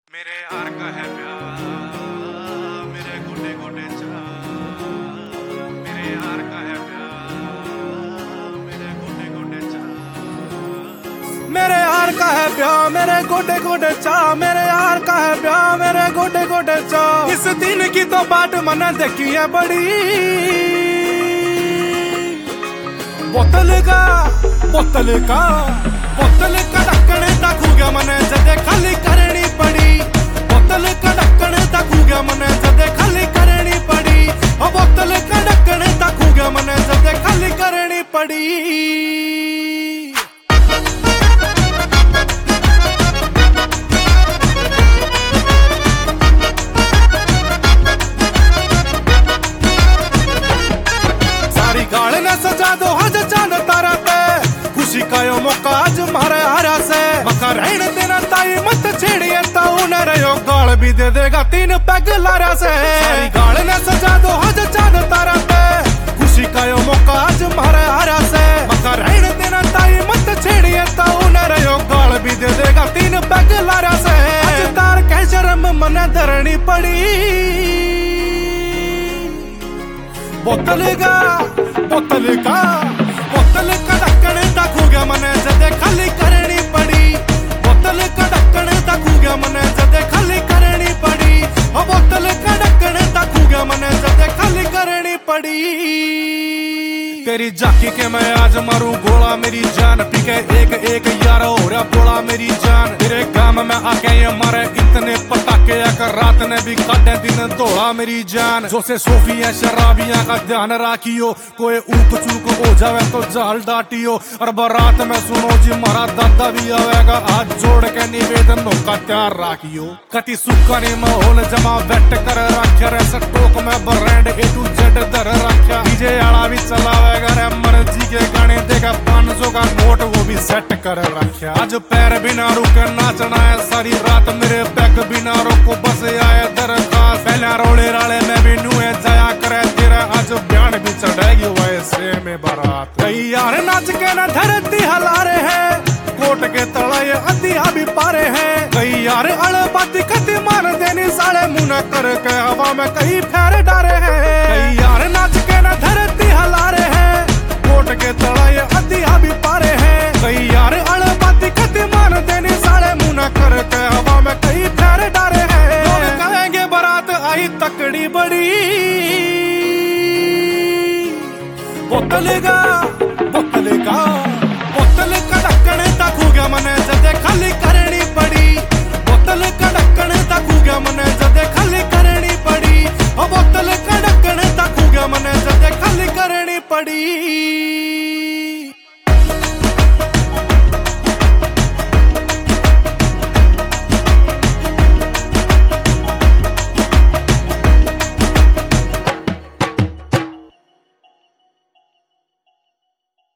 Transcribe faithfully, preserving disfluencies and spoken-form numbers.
मेरे यार का है प्यार, मेरे गोटे गोटे चाह, मेरे यार का है प्यार, मेरे गोटे गोटे चाह, मेरे यार का है प्यार, मेरे गोटे गोटे चाह, मेरे यार का है प्यार, मेरे गोटे गोटे चाह। इस दिन की तो बाट मन देखी है बड़ी, बोतल का बोतल का बोतल का ढक्कन तक हो गया मने जदे खाली करनी पड़ी, बोतल का ढक्कन तक हो गया मने जदे खाली करनी पड़ी, ओ बोतल का ढक्कन तक हो गया मने जदे खाली करनी पड़ी। सारी गाल ने सजा दो हज चांद तारा पे, खुशी का यो मौका आज मारे हारा से, मका रहने देना ताई मत छेड़िए ताऊ न रहो, गाल भी दे देगा तीन पैग लारा से। सारी गाल ने सजा दो हज चांद तारा पे, खुशी का यो मौका आज मारे हारा से, मका रहने देना ताई मत छेड़िए ताऊ न रहो, गाल भी दे देगा तीन पैग लारा से। आज तार कह शर्म मन धरनी पड़ी, बोतल का बोतल का बोतल का ढक्कन तक हो गया मने जदे खाली करनी पड़ी, बोतल का ढक्कन तक हो गया मने जदे खाली करनी पड़ी, ओ बोतल का ढक्कन तक हो गया मने जदे खाली करनी पड़ी। तेरी जाकी के मैं आज मारू गोला मेरी जान, पी के एक एक यार हो रहा बोला मेरी जान, तेरे गांव में आके ये मारे इतने पटाखे कर रात ने भी काटे दिन दौड़ा मेरी जान। जो से सोफिया शराबियां का ध्यान राखियो, कोई ऊक चूक हो जावे तो जाल डाटियो, और बारात में सुनो जी मारा दादा भी आवेगा, आज जोड़ के निवेदनों का तैयार राखियो। कति सुखा ने माहौल जमा बैठ कर रखा रे, सटोक में ब्रांड ए टू जेड दर रखा, डीजे आला भी चलावेगा रे, मर्जी के गाने देगा पाँच सौ का नोट वो भी सेट कर रखा। आज पैर बिना रुके नाचना है सारी रात, मेरे बैग बिना रोको बस आए दरखास्त, पहले रोले राले में भी नुए जाया करे तेरा, आज बयान भी चढ़ेगी वैसे में बारात। कई यार नाच के न धरती हला रहे हैं, कोट के तड़ाए अतिया भी पारे हैं, कई यार अड़बाती खती मान देनी साले मुंह कर के हवा में कई फेर डारे हैं। कई यार नाच के न धरती हला रहे हैं, कोट के तड़ाए अतिया भी पारे हैं, कई यार अड़बाती खती मान देनी साले मुंह कर के हवा में कई फेर डारे हैं। लोग कहेंगे बारात आई तकड़ी बड़ी, बोतल का